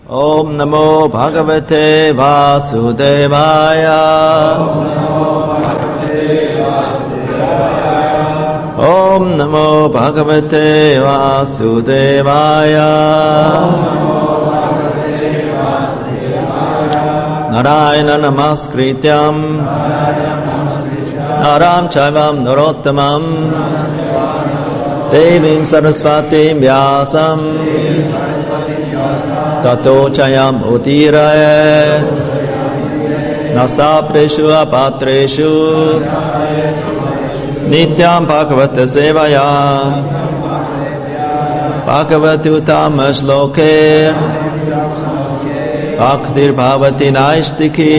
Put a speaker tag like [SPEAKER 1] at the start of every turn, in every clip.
[SPEAKER 1] Om Namo Bhagavate Vasudevaya. Om Namo Bhagavate Vasudevaya. Narayana Namaskrityam Naram Chaivam Narottamam Devim Saraswatim Vyasam Tato Chayam Utirayet Nastapreshu Apatreshu Nityam Bhagavata Sevaya Bhagavatutam Ashloke Bhaktir Bhavati Naishtiki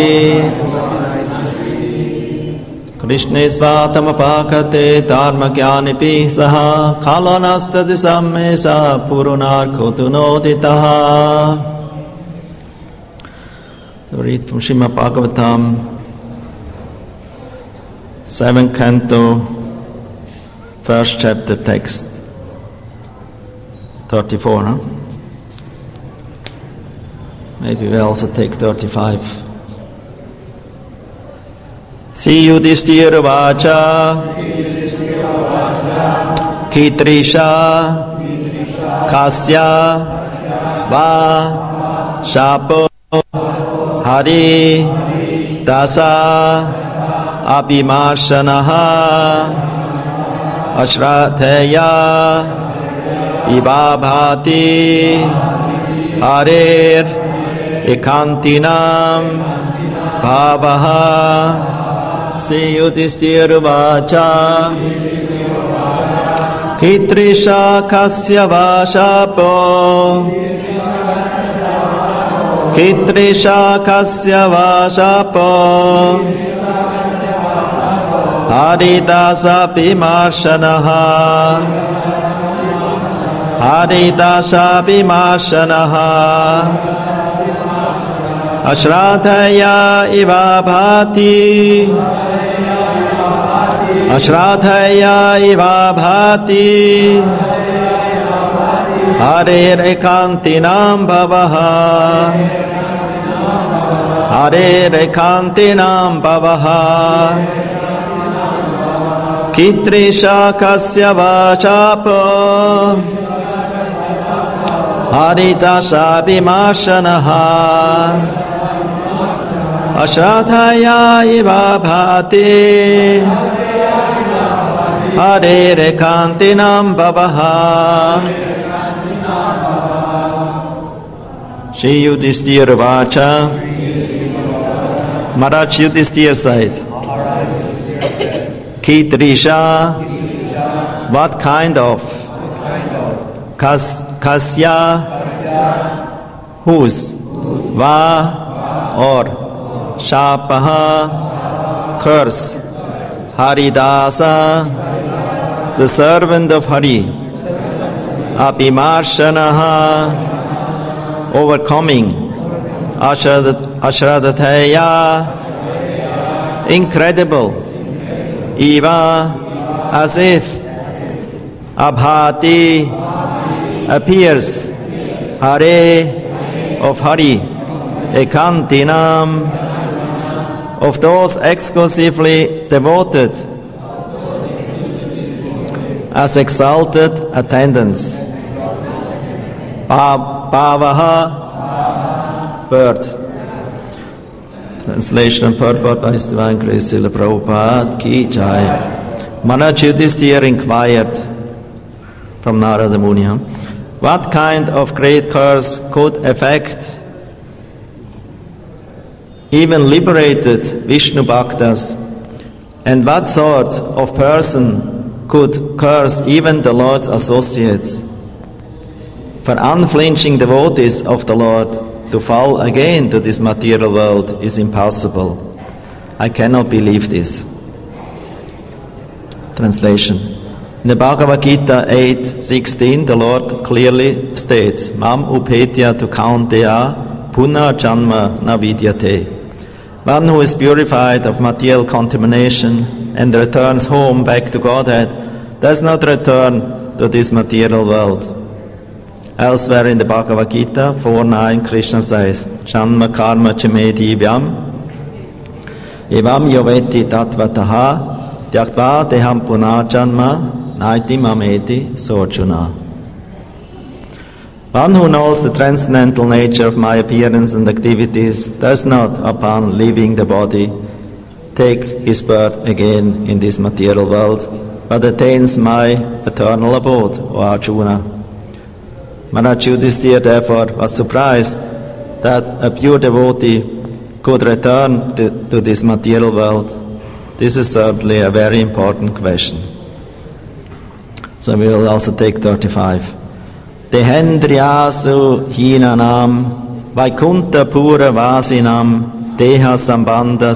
[SPEAKER 1] Krishna Svatam Apakate Dharma Gyanipi Saha Khalanastadi Sammesa Purunar Kotunoditaha. So read from Srimad Bhagavatam, 7th canto, 1st chapter text, 34, huh? Maybe we also take 35. Sri Yudhishthira Vacha Kitrisha Kasya Va Shapo Hari Dasa Abhimarshanaha Ashrateya Ibabhati Harir Ekantinam Bhavaha. Sri Yudhishthira Vacha Kitrisha Kasya Vashapo Kitrisha Kasya Vashapo Haridasa Bhimarshanaha Haridasa Bhimarshanaha Ashrathaya Ivabhati Ashrathaya Ivabhati Harir Ekantinam Bhavaha Harir Ekantinam Bhavaha Kitrisha Kasya Vachapo Haridasa Bhimarshanaha Ashrathaya Ivabhati Harir Ekantinam Bhavaha. Shri Yudhishthira Vacha. Maharaj Yudhishthira said, Kitrisha, what kind of? Kasya, whose? Va, or Shapaha, curse. Haridasa, the servant of Hari. Abhimarshanaha, overcoming. Ashrathaya, incredible. Eva, as if. Abhati, appears. Hare, of Hari. Ekantinam, of those exclusively devoted, as exalted attendants. Bhavaha, bird. Translation and purport by His Divine Grace Srila Prabhupada Ki Jai. Maharaj Yudhishthira inquired from Narada Muni, what kind of great curse could affect even liberated Vishnu Bhaktas, and what sort of person could curse even the Lord's associates? For unflinching devotees of the Lord to fall again to this material world is impossible. I cannot believe this. Translation. In the Bhagavad Gita 8:16, the Lord clearly states, Mam upetya tu kaunteya punna janma na vidyate. One who is purified of material contamination and returns home back to Godhead does not return to this material world. Elsewhere in the Bhagavad Gita 4:9, Krishna says, Janma karma chamedi vyam evam yoveti tatvataha tyaktva deham punah janma naiti mameti sorjuna. One who knows the transcendental nature of my appearance and activities does not, upon leaving the body, take his birth again in this material world, but attains my eternal abode, O Arjuna. Maharaj Yudhisthira therefore was surprised that a pure devotee could return to this material world. This is certainly a very important question. So we will also take 35. Dehendriyasu hinanam vaikunta pura vasinam deha sambandha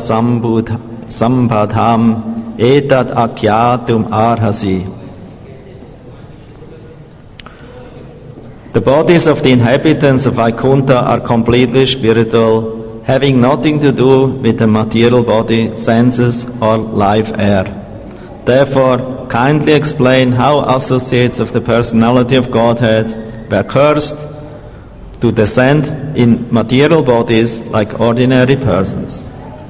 [SPEAKER 1] sambadham etat akyatum arhasi. The bodies of the inhabitants of Vaikunta are completely spiritual, having nothing to do with the material body, senses, or life air. Therefore, kindly explain how associates of the personality of Godhead were cursed to descend in material bodies like ordinary persons.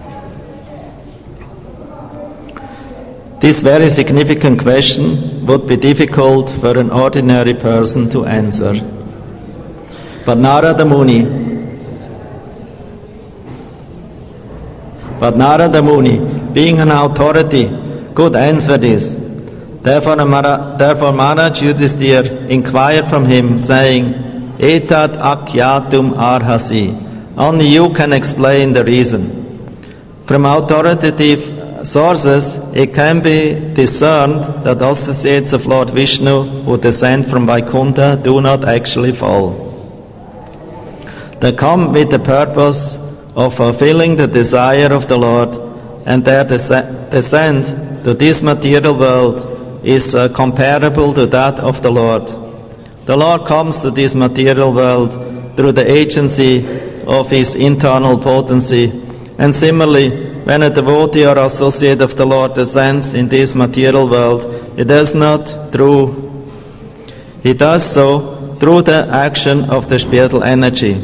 [SPEAKER 1] This very significant question would be difficult for an ordinary person to answer. But Narada Muni, being an authority, could answer this. Therefore Maharaj Yudhisthira inquired from him, saying, Etat akyatum arhasi. Only you can explain the reason. From authoritative sources, it can be discerned that associates of Lord Vishnu who descend from Vaikunta do not actually fall. They come with the purpose of fulfilling the desire of the Lord, and their descent to this material world is comparable to that of the Lord. The Lord comes to this material world through the agency of His internal potency, and similarly, when a devotee or associate of the Lord descends in this material world, he does so through the action of the spiritual energy.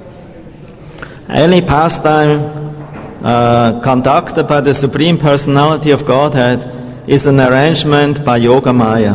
[SPEAKER 1] Any pastime conducted by the Supreme Personality of Godhead is an arrangement by Yogamaya,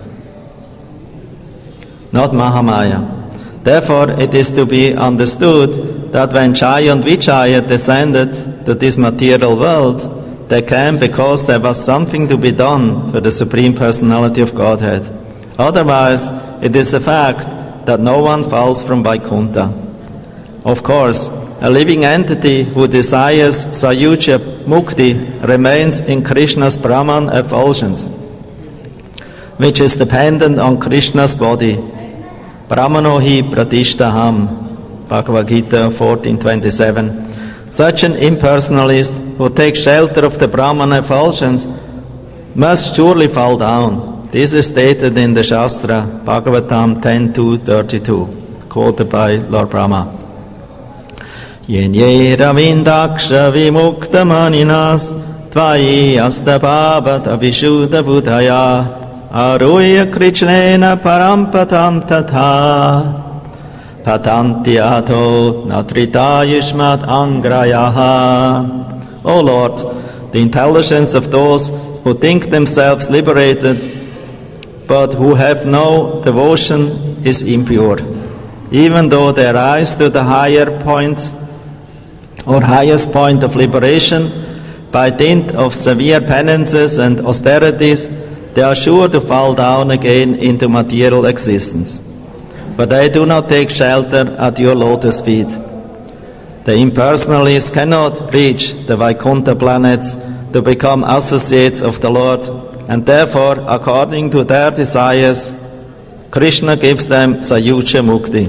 [SPEAKER 1] not Mahamaya. Therefore, it is to be understood that when Jaya and Vijaya descended to this material world, they came because there was something to be done for the Supreme Personality of Godhead. Otherwise, it is a fact that no one falls from Vaikunta. Of course, a living entity who desires Sayuja Mukti remains in Krishna's Brahman effulgence, which is dependent on Krishna's body. Brahmano hi pratishtaham, Bhagavad Gita 14:27. Such an impersonalist who takes shelter of the Brahman effulgence must surely fall down. This is stated in the Shastra, Bhagavatam 10:2-32, quoted by Lord Brahma. Yenye ravindaksha vimukta maninas tvayi astabhavat avishuddha buddhaya aruya krichnena parampatam tatha patanti ato natrita yushmat angrayaha. O Lord, the intelligence of those who think themselves liberated but who have no devotion is impure, even though they rise to the higher point or highest point of liberation by dint of severe penances and austerities. They are sure to fall down again into material existence. But they do not take shelter at your lotus feet. The impersonalists cannot reach the Vaikunta planets to become associates of the Lord, and therefore, according to their desires, Krishna gives them Sayuja Mukti.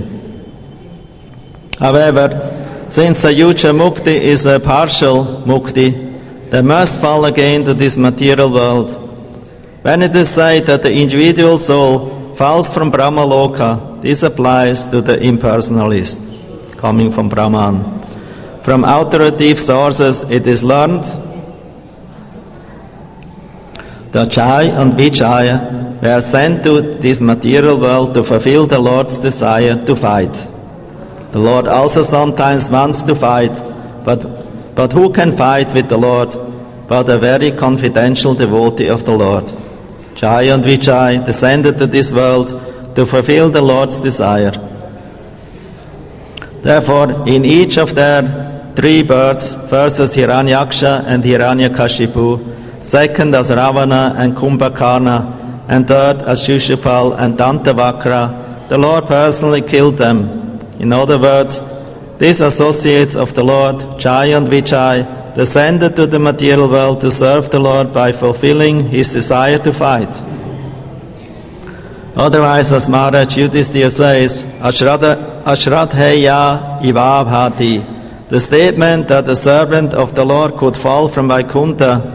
[SPEAKER 1] However, since Sayuja Mukti is a partial Mukti, they must fall again to this material world. When it is said that the individual soul falls from Brahmaloka, this applies to the impersonalist, coming from Brahman. From authoritative sources it is learned that Jaya and Vijaya were sent to this material world to fulfill the Lord's desire to fight. The Lord also sometimes wants to fight, but who can fight with the Lord but a very confidential devotee of the Lord? Jai and Vijay descended to this world to fulfill the Lord's desire. Therefore, in each of their 3 births, first as Hiranyaksha and Hiranyakashipu, second as Ravana and Kumbhakarna, and third as Shishupal and Dantavakra, the Lord personally killed them. In other words, these associates of the Lord, Jai and Vijay, descended to the material world to serve the Lord by fulfilling his desire to fight. Otherwise, as Maharaj Yudhisthira says, Ashraddheya Ivabhati, the statement that the servant of the Lord could fall from Vaikuntha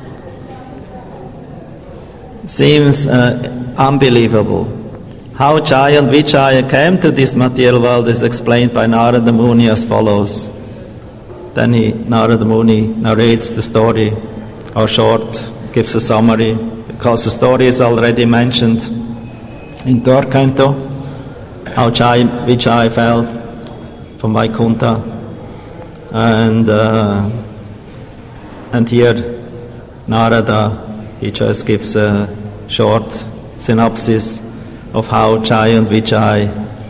[SPEAKER 1] seems unbelievable. How Jai and Vijaya came to this material world is explained by Narada Muni as follows. Then Narada Muni narrates the story, or short, gives a summary, because the story is already mentioned in third canto, how Jai Vijaya fell from Vaikuntha, and here Narada, he just gives a short synopsis of how Jai and Vijay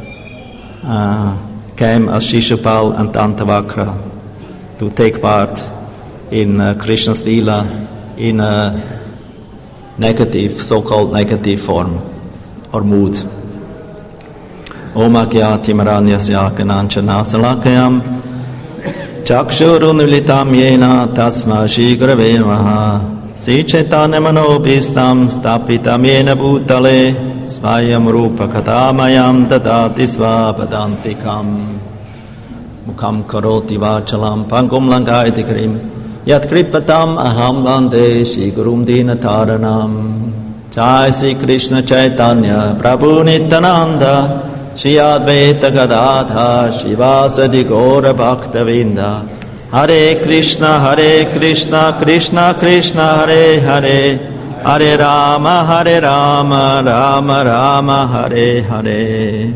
[SPEAKER 1] came as Shishupal and Dantavakra to take part in Krishna's Leela in a negative, so-called negative form or mood. Om Agyati Maranyasya Kananchana Salakayam Chakshurunvilitam Yena Tasma Shigrave Namaha Sri Chaitanya Manobhistam Stapitam Yena Bhutale Svayam Rupa Katamayam Dadati Svapadantikam Mukham Karoti Vachalam Pangum Langayati Krim Yat Kripatam Aham Vande Shri Gurum Dinataranam Jai Sri Krishna Chaitanya Prabhu Nityananda Shri Advaita Gadadhar Shivasadi Gaura Bhaktavinda Hare Krishna, Krishna Krishna, Hare Hare, Hare Rama, Rama Rama, Hare Hare.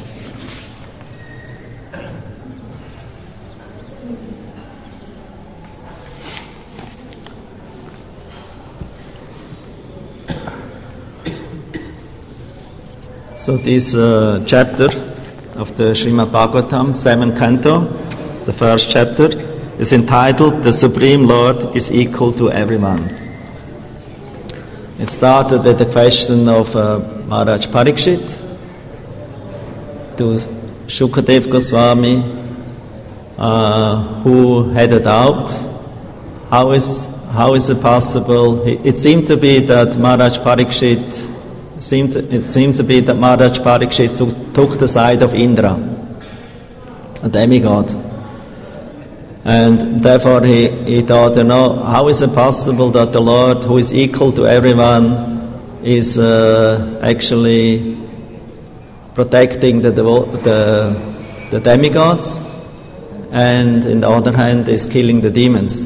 [SPEAKER 1] So this chapter of the Srimad Bhagavatam, 7th canto, the first chapter, is entitled, The Supreme Lord is Equal to Everyone. It started with the question of Maharaj Parikshit to Shukadev Goswami, who had a doubt. How is it possible? It seemed to be that Maharaj Parikshit took the side of Indra, a demigod. And therefore he thought, how is it possible that the Lord, who is equal to everyone, is actually protecting the demigods, and in the other hand is killing the demons?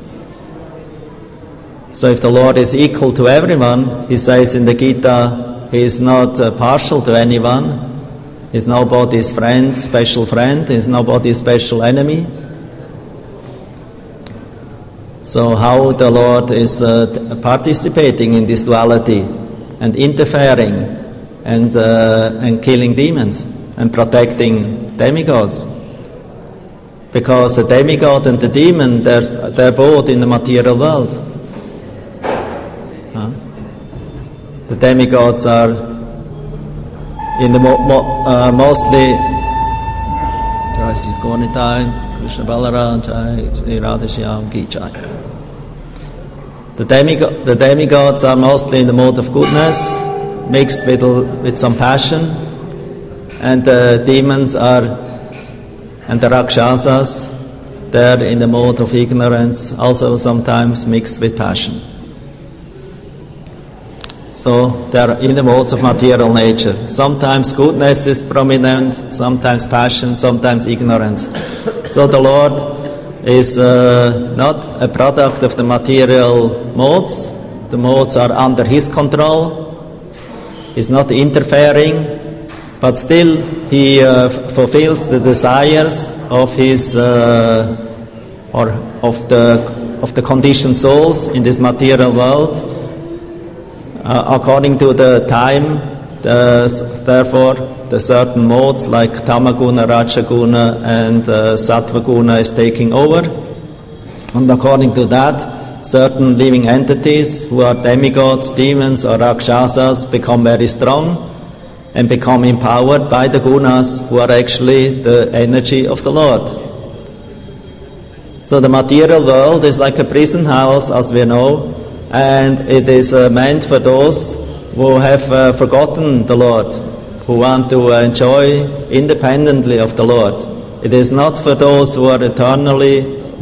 [SPEAKER 1] So if the Lord is equal to everyone, he says in the Gita, he is not partial to anyone, he is nobody's friend, special friend, he is nobody's special enemy. So how the Lord is participating in this duality and interfering and killing demons and protecting demigods? Because the demigod and the demon, they're both in the material world. The demigods are in the mostly Krishna Balaram Jai, Radha Shyam Ki Jai. The demigods are mostly in the mode of goodness, mixed with some passion, and the demons and the Rakshasas, they're in the mode of ignorance, also sometimes mixed with passion. So they're in the modes of material nature. Sometimes goodness is prominent, sometimes passion, sometimes ignorance. So the Lord is not a product of the material modes. The modes are under His control, He's not interfering, but still he fulfills the desires of his or of the conditioned souls in this material world according to the time. Therefore, the certain modes like Tamaguna, Rajaguna, and Sattvaguna is taking over, and according to that, certain living entities who are demigods, demons, or rakshasas become very strong and become empowered by the gunas, who are actually the energy of the Lord. So the material world is like a prison house, as we know, and it is meant for those who have forgotten the Lord, who want to enjoy independently of the Lord. It is not for those who are eternally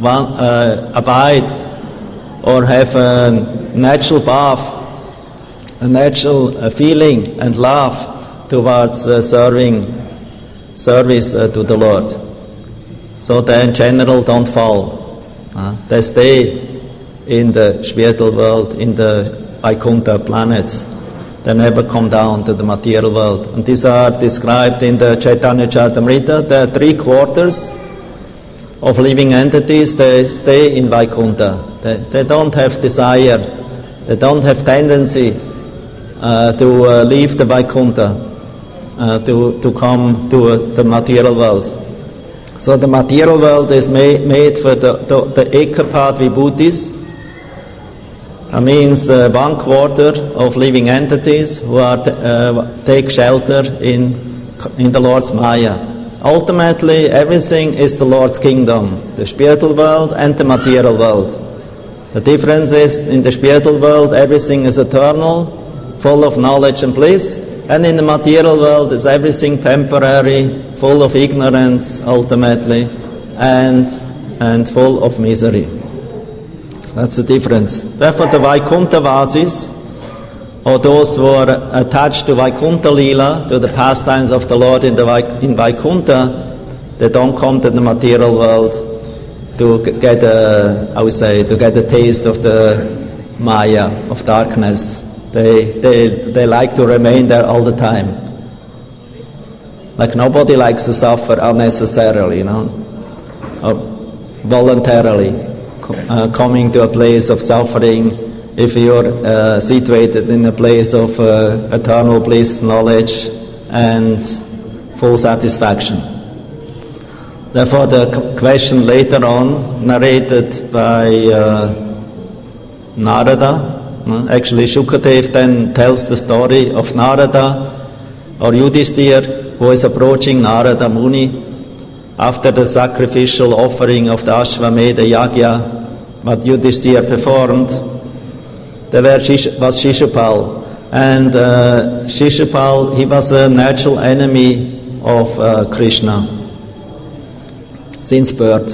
[SPEAKER 1] abide or have a natural path, a natural feeling and love towards service to the Lord. So they in general don't fall. They stay in the spiritual world, in the Vaikuntha planets. They never come down to the material world. And these are described in the Chaitanya Charitamrita. There are 3 quarters of living entities. They stay in Vaikuntha. They don't have desire. They don't have tendency to leave the Vaikuntha, to come to the material world. So the material world is made for the Ekapad Vibhutis. That means 1 quarter of living entities who are take shelter in the Lord's Maya. Ultimately, everything is the Lord's kingdom, the spiritual world and the material world. The difference is, in the spiritual world, everything is eternal, full of knowledge and bliss, and in the material world is everything temporary, full of ignorance, ultimately, and full of misery. That's the difference. Therefore, the Vaikuntha Vasis, or those who are attached to Vaikuntha Lila, to the pastimes of the Lord in Vaikuntha, they don't come to the material world to get a taste of the Maya, of darkness. They like to remain there all the time. Like nobody likes to suffer unnecessarily, or voluntarily. Coming to a place of suffering, if you're situated in a place of eternal bliss, knowledge, and full satisfaction. Therefore, the question later on, narrated by Narada, actually Shukadev then tells the story of Narada or Yudhisthira, who is approaching Narada Muni after the sacrificial offering of the Ashvamedha Yagya, what Yudhisthira performed. There was Shishupal, and Shishupal, he was a natural enemy of Krishna since birth,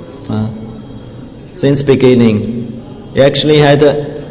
[SPEAKER 1] since beginning. He actually had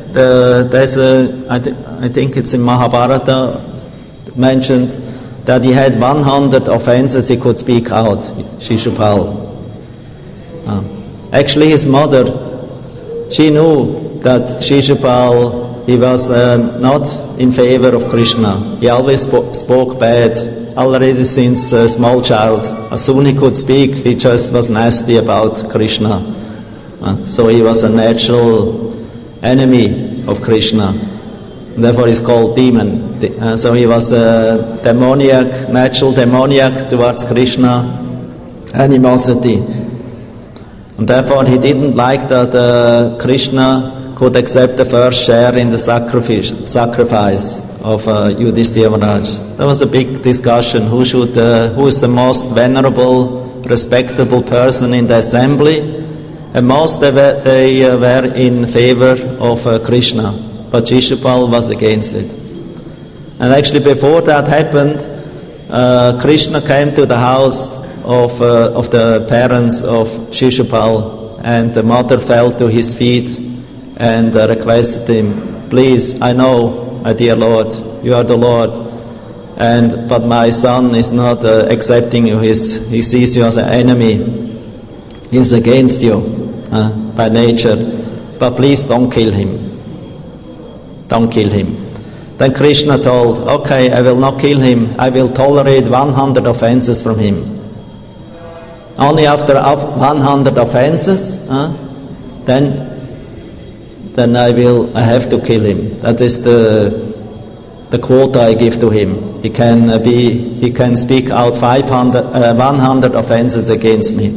[SPEAKER 1] I think it's in Mahabharata mentioned that he had 100 offenses he could speak out, Shishupal. Actually, his mother, she knew that Shishupal, he was not in favor of Krishna. He always spoke bad, already since a small child. As soon as he could speak, he just was nasty about Krishna. So he was a natural enemy of Krishna. Therefore he's called demon. So he was a natural demoniac towards Krishna, animosity. And therefore he didn't like that Krishna could accept the first share in the sacrifice of Yudhisthira Maharaj. There was a big discussion, who is the most venerable, respectable person in the assembly. And most they were in favor of Krishna, but Shishupal was against it. And actually before that happened, Krishna came to the house of the parents of Shishupal, and the mother fell to his feet and requested him, "Please, I know, my dear Lord, you are the Lord, but my son is not accepting you. He sees you as an enemy. He is against you by nature. But please don't kill him. Don't kill him." Then Krishna told, okay, I will not kill him. I will tolerate 100 offenses from him. Only after 100 offenses, then I have to kill him. That is the quota I give to him. He can speak out 100 offenses against me.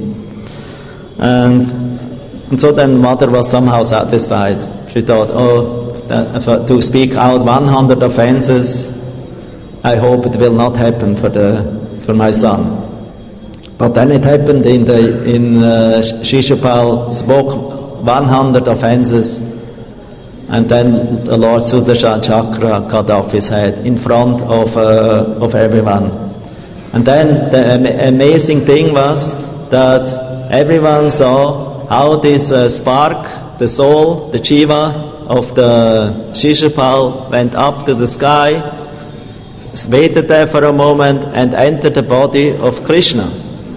[SPEAKER 1] And so then mother was somehow satisfied. She thought, to speak out 100 offenses, I hope it will not happen for my son. But then it happened in Shishupal spoke 100 offenses, and then the Lord Sudarshan Chakra cut off his head in front of everyone. And then the amazing thing was that everyone saw how this spark, the soul, the Jiva of the Shishupal went up to the sky, waited there for a moment, and entered the body of Krishna.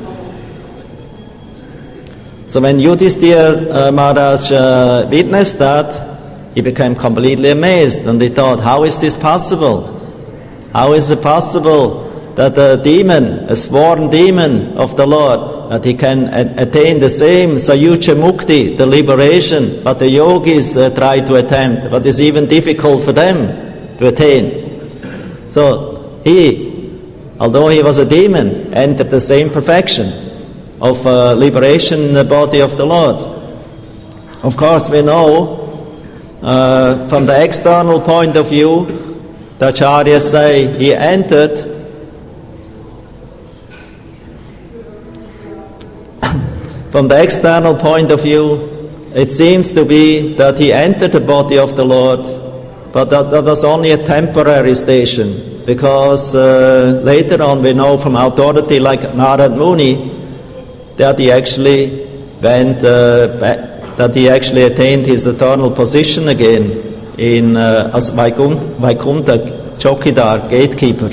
[SPEAKER 1] So when Yudhishthira Maharaj witnessed that, he became completely amazed, and he thought, how is this possible? How is it possible that a demon, a sworn demon of the Lord, that he can attain the same Sayuja Mukti, the liberation, but the yogis try to attempt, but it's even difficult for them to attain. So he, although he was a demon, entered the same perfection of liberation in the body of the Lord. Of course, we know from the external point of view, the Acharyas say he entered from the external point of view, it seems to be that he entered the body of the Lord, but that was only a temporary station, because later on we know from authority like Narad Muni that he actually went back, that he actually attained his eternal position again in as Vaikuntha Chokidar, gatekeeper,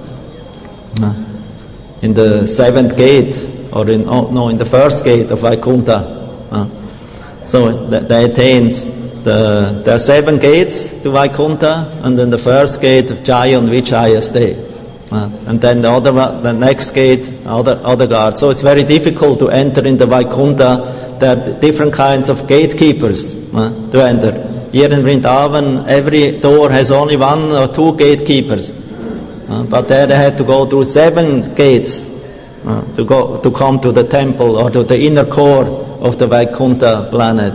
[SPEAKER 1] in the 7th gate, or in the first gate of Vaikuntha. So they attained there are 7 gates to Vaikuntha, and then the first gate of Jaya and Vijaya stay, and then the next gate, other guards. So it's very difficult to enter into Vaikuntha. There are different kinds of gatekeepers to enter. Here in Vrindavan, every door has only 1 or 2 gatekeepers, but there they had to go through 7 gates to come to the temple or to the inner core of the Vaikuntha planet.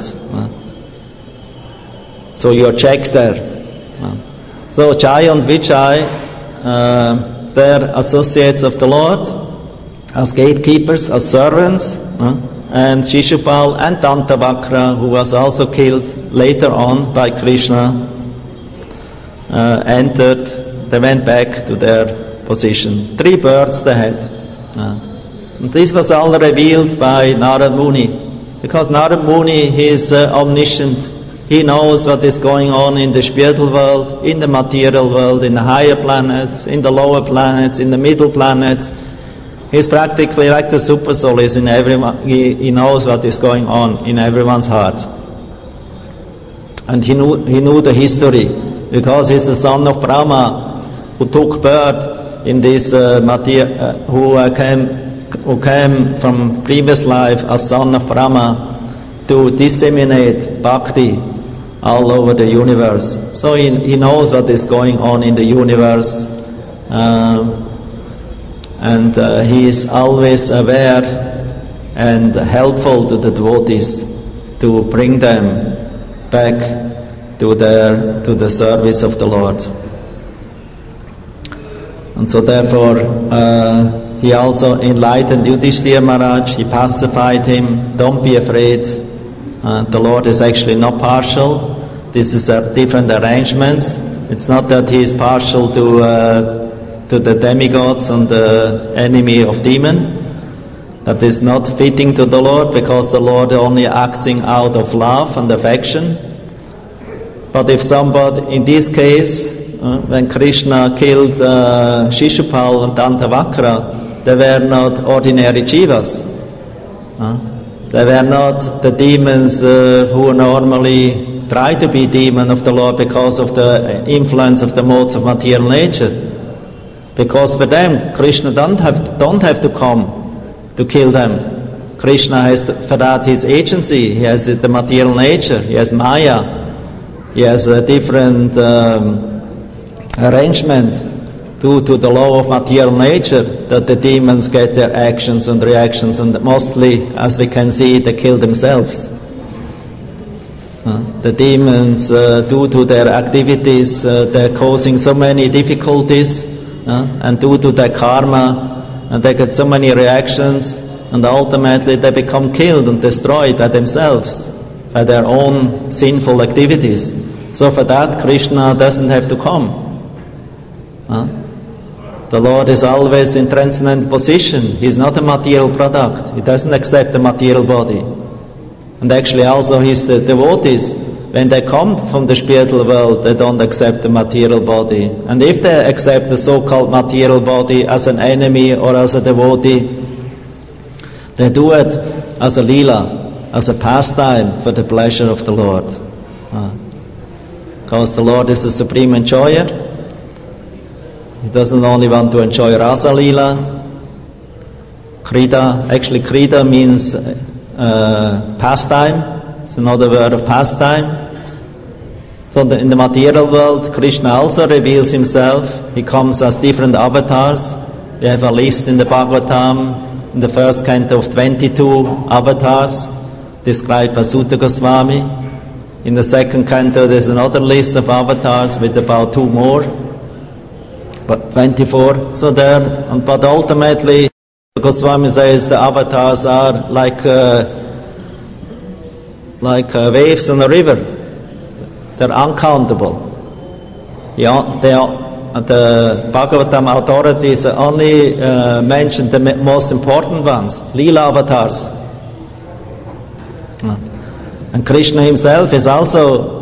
[SPEAKER 1] So you're checked there. So Jaya and Vijay, they're associates of the Lord, as gatekeepers, as servants. And Shishupal and Dantavakra, who was also killed later on by Krishna, entered. They went back to their position. 3 birds they had. And this was all revealed by Narad Muni, because Narad Muni, he is omniscient. He knows what is going on in the spiritual world, in the material world, in the higher planets, in the lower planets, in the middle planets. He's practically like the super soul is in everyone. He knows what is going on in everyone's heart. And he knew the history, because he's the son of Brahma, who took birth in this who came from previous life as son of Brahma to disseminate bhakti all over the universe. So he knows what is going on in the universe. And he is always aware and helpful to the devotees to bring them back to the service of the Lord. And so therefore he also enlightened Yudhishthira Maharaj. He pacified him. Don't be afraid. The Lord is actually not partial. This is a different arrangement. It's not that he is partial to the demigods and the enemy of demon. That is not fitting to the Lord, because the Lord is only acting out of love and affection. But if somebody, in this case, when Krishna killed Shishupal and Dantavakra, they were not ordinary jivas. They were not the demons who normally try to be demon of the Lord because of the influence of the modes of material nature. Because for them, Krishna don't have to come to kill them. Krishna has, for that, his agency. He has the material nature. He has Maya. He has a different arrangement due to the law of material nature that the demons get their actions and reactions, and mostly, as we can see, they kill themselves. The demons, due to their activities, they're causing so many difficulties, and due to their karma, and they get so many reactions, and ultimately they become killed and destroyed by themselves, by their own sinful activities. So for that, Krishna doesn't have to come. The Lord is always in transcendent position. He's not a material product. He doesn't accept the material body. And actually also his devotees, when they come from the spiritual world, they don't accept the material body. And if they accept the so-called material body as an enemy or as a devotee, they do it as a lila, as a pastime for the pleasure of the Lord. Because the Lord is the supreme enjoyer. He doesn't only want to enjoy Rasa Lila, Krida. Actually, Krida means pastime. It's another word of pastime. So in the material world, Krishna also reveals himself. He comes as different avatars. We have a list in the Bhagavatam, in the first canto, of 22 avatars described by Sutta Goswami. In the second canto, there's another list of avatars with about 2 more. But 24, so there, but ultimately, Goswami says the avatars are like waves in a river. They're uncountable. The Bhagavatam authorities only mention the most important ones, Leela avatars. And Krishna himself is also,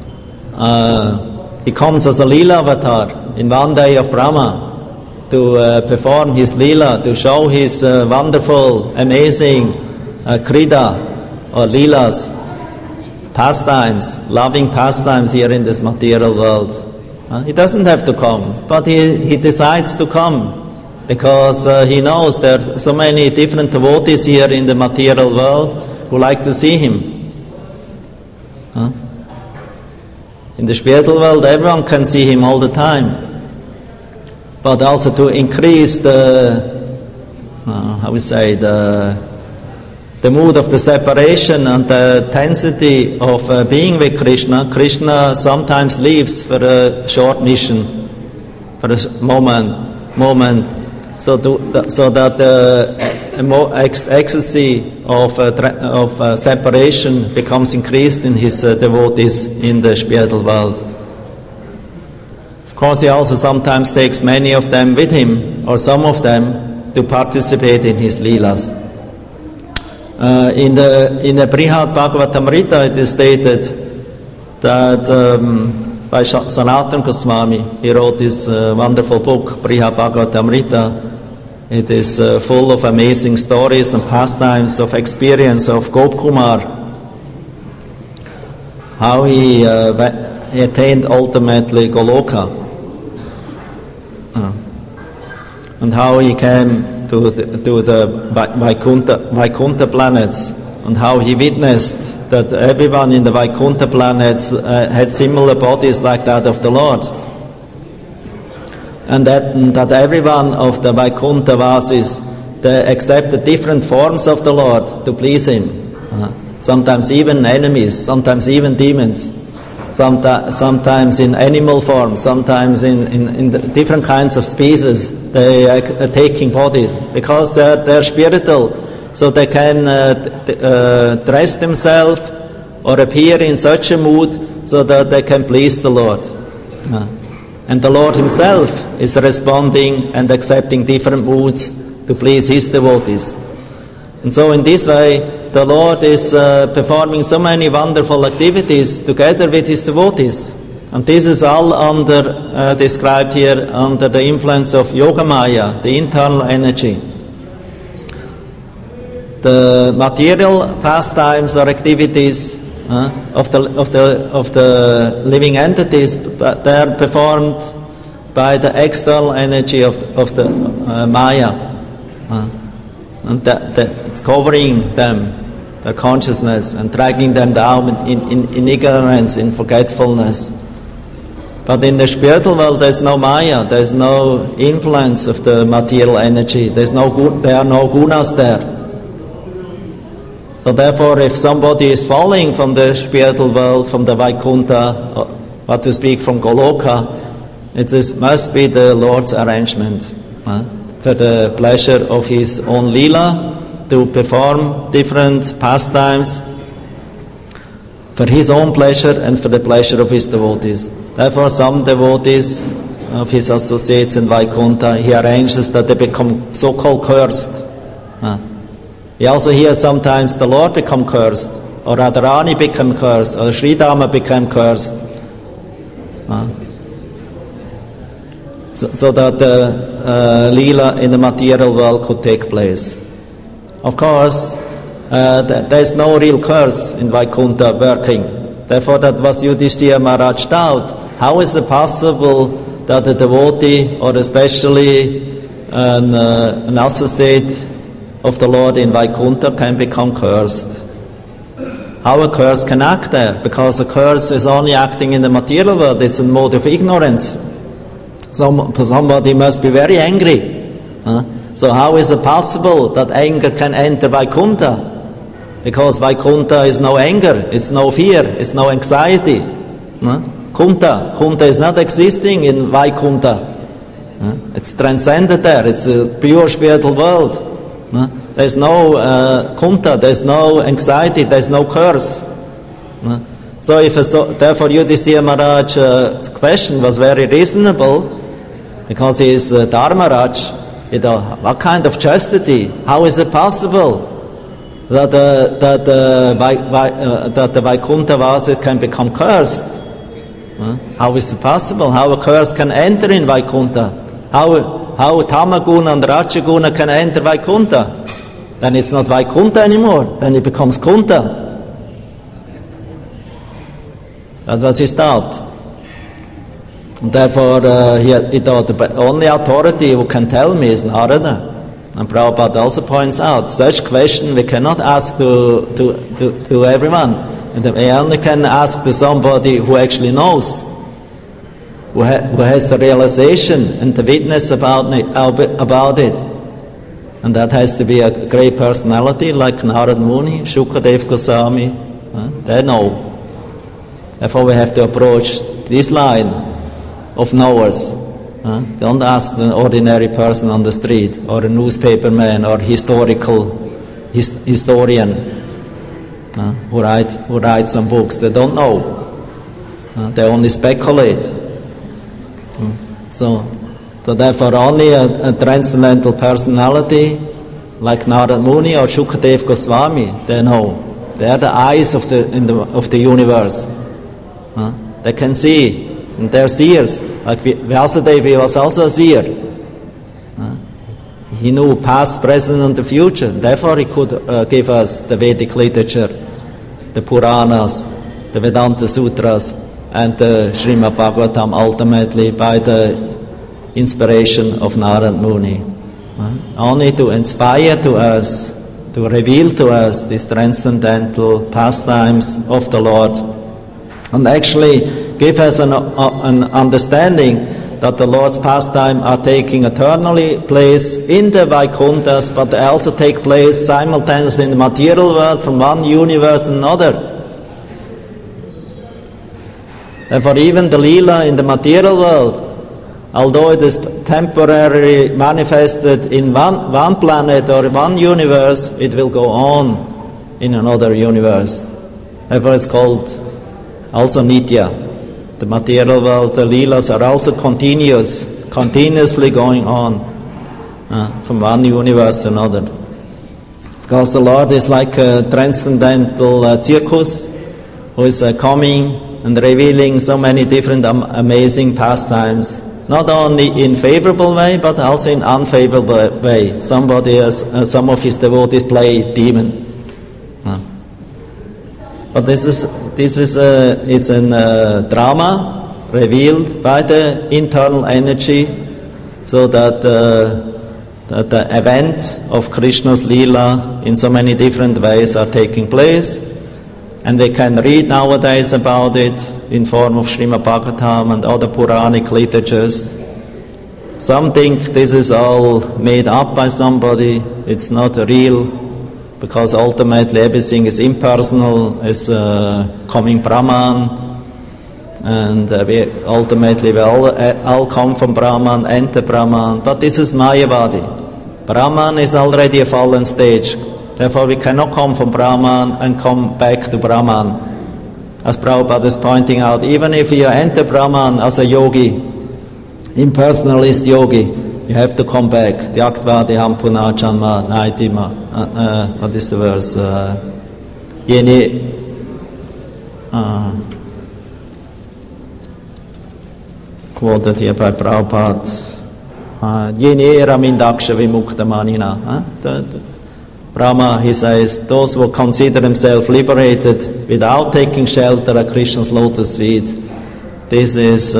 [SPEAKER 1] he comes as a Leela avatar in one day of Brahma to perform his Leela, to show his wonderful, amazing Krida or Leelas, pastimes, loving pastimes here in this material world. He doesn't have to come, but he decides to come because he knows there are so many different devotees here in the material world who like to see him. In the spiritual world, everyone can see him all the time. But also to increase the mood of the separation and the intensity of being with Krishna, Krishna sometimes leaves for a short mission, for a moment, so that the ecstasy of separation becomes increased in his devotees in the spiritual world. Of course, he also sometimes takes many of them with him, or some of them, to participate in his leelas. In the Brihad Bhagavatamrita, it is stated that by Sanatana Goswami, he wrote this wonderful book, Brihad Bhagavatamrita. It is full of amazing stories and pastimes of experience of Gopkumar, how he attained ultimately Goloka, and how he came to the Vaikuntha planets, and how he witnessed that everyone in the Vaikuntha planets had similar bodies like that of the Lord. And that every one of the Vaikuntha Vasis, they accepted different forms of the Lord to please him. Sometimes even enemies, sometimes even demons, sometimes in animal form, sometimes in different kinds of species. They are taking bodies because they're spiritual, so they can dress themselves or appear in such a mood so that they can please the Lord. And the Lord himself is responding and accepting different moods to please his devotees. And so in this way, the Lord is performing so many wonderful activities together with his devotees. And this is all described here under the influence of Yogamaya, the internal energy. The material pastimes or activities of the living entities, but they are performed by the external energy of the Maya, and that it's covering them, their consciousness, and dragging them down in ignorance, in forgetfulness. But in the spiritual world, there's no Maya, there's no influence of the material energy. There are no gunas there. So therefore, if somebody is falling from the spiritual world, from the Vaikuntha, or what to speak from Goloka, must be the Lord's arrangement for the pleasure of His own Leela, to perform different pastimes for His own pleasure and for the pleasure of His devotees. Therefore, some devotees of His associates in Vaikuntha, He arranges that they become so-called cursed. He also hears sometimes the Lord become cursed, or Radharani become cursed, or Sridhama became cursed. So that the Leela in the material world could take place. Of course, there is no real curse in Vaikuntha working. Therefore, that was Yudhishthira Maharaj doubt. How is it possible that a devotee, or especially an associate of the Lord in Vaikuntha, can become cursed? How a curse can act there? Because a curse is only acting in the material world. It's a mode of ignorance. Somebody must be very angry. So how is it possible that anger can enter Vaikuntha? Because Vaikuntha is no anger, it's no fear, it's no anxiety. Kunta is not existing in Vaikuntha. It's transcended there, it's a pure spiritual world. There's no kunta, there's no anxiety, there's no curse. So therefore Yudhishthira Maharaj's question was very reasonable, because he is Dharmaraj. What kind of chastity? How is it possible that the Vaikuntha Vasa can become cursed? How is it possible? How a curse can enter in Vaikuntha? How Tamaguna and Rajaguna can enter Vaikuntha? Then it's not Vaikuntha anymore. Then it becomes Kunta. That was his doubt. Therefore, he thought the only authority who can tell me is Narada. And Prabhupada also points out, such question we cannot ask to everyone. And we only can ask to somebody who actually knows, who has the realization and the witness about it. And that has to be a great personality like Narad Muni, Shukadev Goswami. They know. Therefore we have to approach this line of knowers. Don't ask an ordinary person on the street, or a newspaperman, or historian who writes some books. They don't know. They only speculate. So therefore only a transcendental personality like Narad Muni or Shukadev Goswami, they know. They are the eyes of the universe. They can see, and they're seers. Like Vyasadeva was also a seer. He knew past, present, and the future. Therefore, he could give us the Vedic literature, the Puranas, the Vedanta Sutras, and the Srimad Bhagavatam, ultimately by the inspiration of Narad Muni. Only to inspire to us, to reveal to us these transcendental pastimes of the Lord, and actually give us an understanding that the Lord's pastime are taking eternally place in the Vaikunthas, but they also take place simultaneously in the material world, from one universe to another. Therefore, even the Leela in the material world, although it is temporarily manifested in one planet or one universe, it will go on in another universe. Therefore, it's called also Nitya. The material world, the Leelas are also continuously going on from one universe to another. Because the Lord is like a transcendental circus who is coming and revealing so many different amazing pastimes, not only in favorable way, but also in unfavorable way. Some of his devotees play demon. But this is this is a drama revealed by the internal energy, so that the event of Krishna's Leela in so many different ways are taking place. And we can read nowadays about it in form of Srimad Bhagavatam and other Puranic literatures. Some think this is all made up by somebody, it's not real, because ultimately everything is impersonal, is coming Brahman, and we all come from Brahman, enter Brahman, but this is Mayavadi. Brahman is already a fallen stage. Therefore, we cannot come from Brahman and come back to Brahman. As Prabhupada is pointing out, even if you enter Brahman as a yogi, impersonalist yogi, you have to come back. Tyaktva deham punah janma naitima. What is the verse? Yeni. Quoted here by Prabhupada. Yeni eramindaksha vimukta manina. Brahma, he says, those who consider themselves liberated without taking shelter at Krishna's lotus feet, this is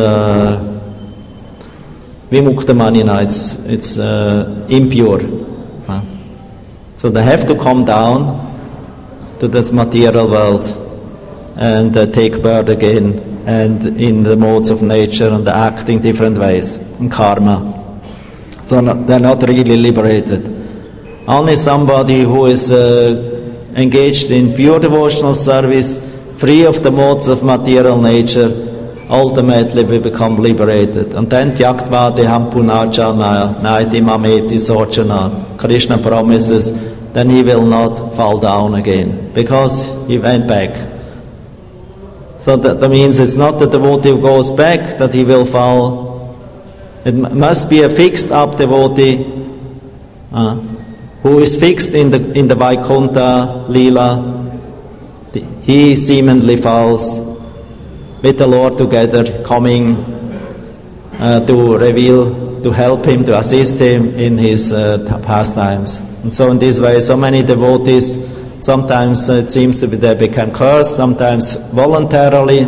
[SPEAKER 1] vimukta manina, it's impure. So they have to come down to this material world and take birth again, and in the modes of nature, and act in different ways, in karma. So they're not really liberated. Only somebody who is engaged in pure devotional service, free of the modes of material nature, ultimately will become liberated. And then Tyaktva deham punarjana naiti mameti sochana. Krishna promises, then he will not fall down again, because he went back. So that means it's not the devotee who goes back that he will fall. It must be a fixed up devotee who is fixed in the Vaikuntha Leela. He seemingly falls with the Lord together, coming to reveal, to help him, to assist him in his pastimes. And so in this way, so many devotees, sometimes it seems to be they become cursed, sometimes voluntarily,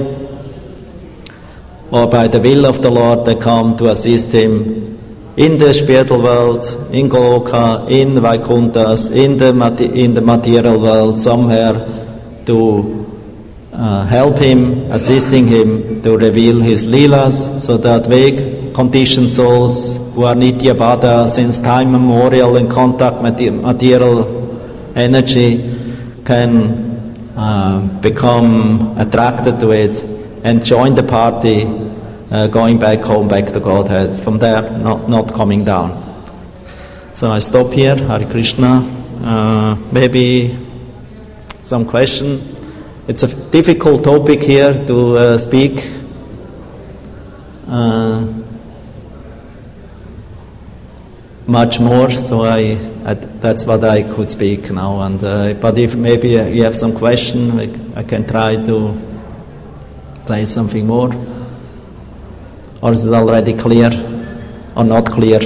[SPEAKER 1] or by the will of the Lord they come to assist him in the spiritual world, in Goloka, in Vaikunthas, in the material world, somewhere, to help him, assisting him to reveal his leelas, so that vague conditioned souls who are nitya bada, since time immemorial in contact with material energy, can become attracted to it and join the party, going back home, back to Godhead. From there, not coming down. So I stop here. Hare Krishna. Maybe some question. It's a difficult topic here to speak. Much more, so that's what I could speak now. And but if maybe you have some question, I can try to say something more. Or is it already clear or not clear?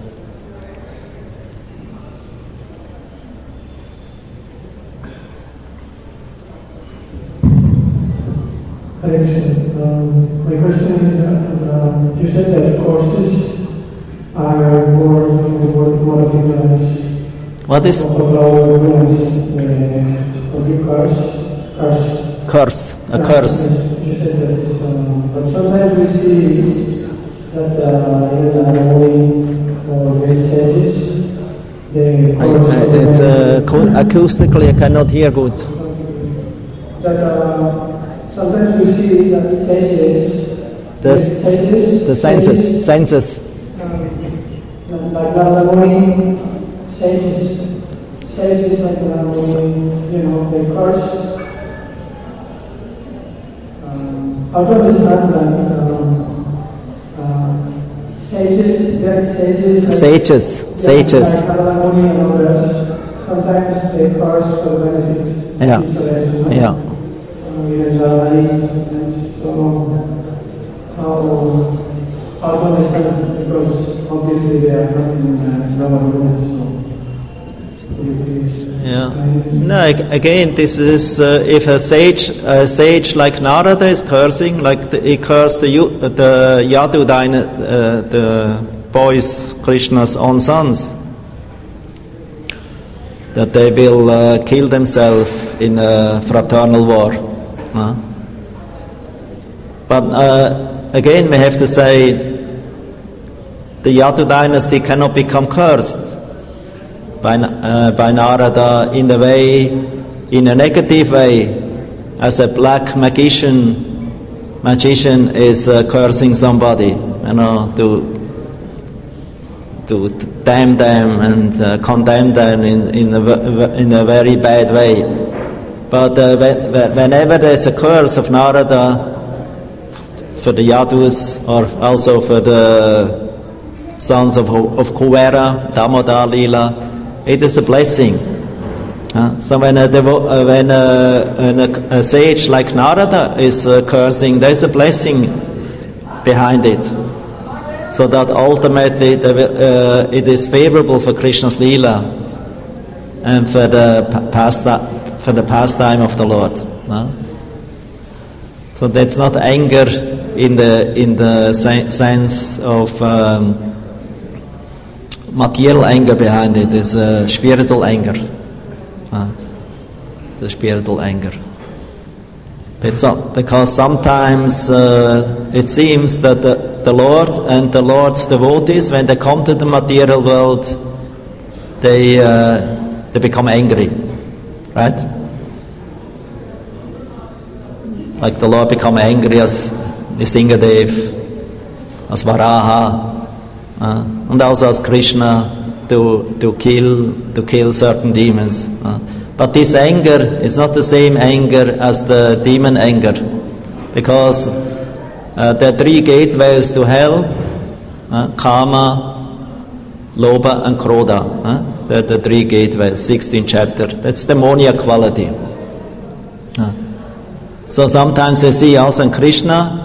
[SPEAKER 2] My question is that you said that courses are more of ignorance.
[SPEAKER 1] What is? Curse. A curse.
[SPEAKER 2] You said that, but sometimes we see that even or great sages,
[SPEAKER 1] it's acoustically I cannot hear good.
[SPEAKER 2] That sometimes we see that sages,
[SPEAKER 1] the senses.
[SPEAKER 2] Like Narada sages like Narada, they curse. How to understand that sages. Like Narada and others, sometimes they curse for the benefit of each other.
[SPEAKER 1] Yeah.
[SPEAKER 2] So how to understand, because obviously they are not in Brahma rules.
[SPEAKER 1] Yeah. No, again, this is if a sage like Narada is cursing, like he cursed the Yadu the boys, Krishna's own sons, that they will kill themselves in a fraternal war. But again, we have to say the Yadu dynasty cannot become cursed by Narada in a negative way, as a black magician is cursing somebody, to damn them and condemn them in a very bad way. But whenever there's a curse of Narada for the Yadus, or also for the sons of Kuvera, Damodar Lila, it is a blessing. So when a sage like Narada is cursing, there is a blessing behind it, so that ultimately it is favorable for Krishna's Lila and for the pastime of the Lord. So that's not anger in the sense of material anger behind it. It's a spiritual anger. It's a spiritual anger. Because sometimes it seems that the Lord and the Lord's devotees, when they come to the material world, they become angry, right? Like the Lord become angry as Nisingadev, as Varaha, and also as Krishna to kill certain demons. But this anger is not the same anger as the demon anger, because there are three gateways to hell: Kama, Lobha, and Krodha. They're the three gateways, 16th chapter. That's demoniac quality. So sometimes I see also in Krishna,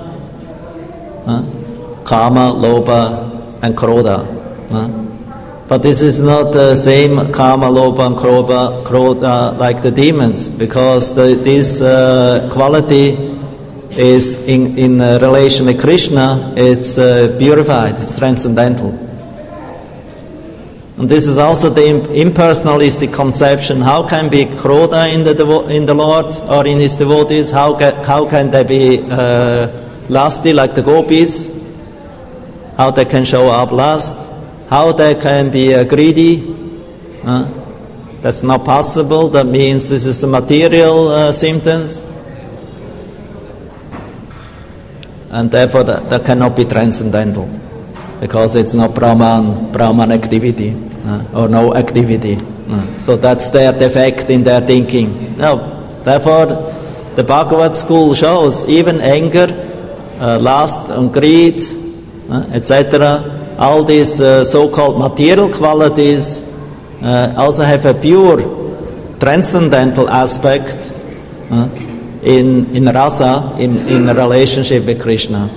[SPEAKER 1] Kama, Lobha, and Krodha. But this is not the same Kama, Lobha, and Krodha like the demons, because this quality is in relation with Krishna, it's purified, it's transcendental. And this is also the impersonalistic conception. How can be Krodha in the Lord or in His devotees? How can they be lusty like the gopis? How they can show up lust? How they can be greedy? That's not possible. That means this is a material symptoms, and therefore that cannot be transcendental, because it's not Brahman activity or no activity. So that's their defect in their thinking. No, therefore the Bhagavad school shows even anger, lust and greed, etc. All these so-called material qualities also have a pure transcendental aspect in rasa, in a relationship with Krishna.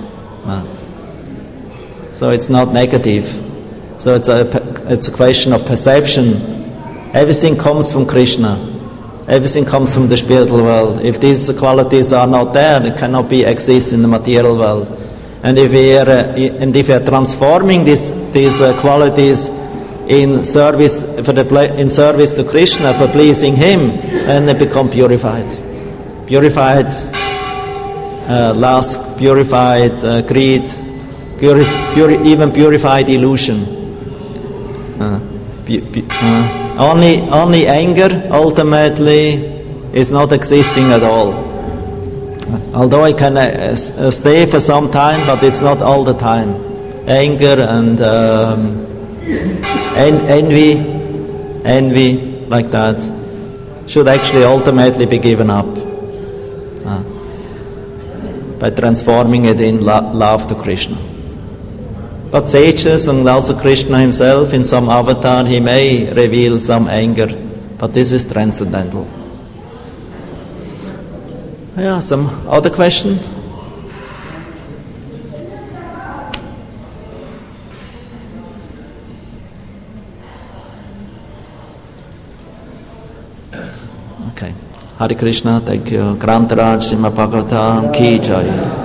[SPEAKER 1] So it's not negative. So it's a question of perception. Everything comes from Krishna. Everything comes from the spiritual world. If these qualities are not there, it cannot exist in the material world. And if we are transforming these qualities in service to Krishna, for pleasing Him, then they become purified. Purified lust, purified greed, even purified illusion. Only anger ultimately is not existing at all. Although it can stay for some time, but it's not all the time. Anger and envy like that should actually ultimately be given up by transforming it in love to Krishna. But sages and also Krishna himself, in some avatar, he may reveal some anger, but this is transcendental. Yeah, some other question? Hare Krishna, thank you. Grantaraj Srimad Bhagavatam Ki Jai.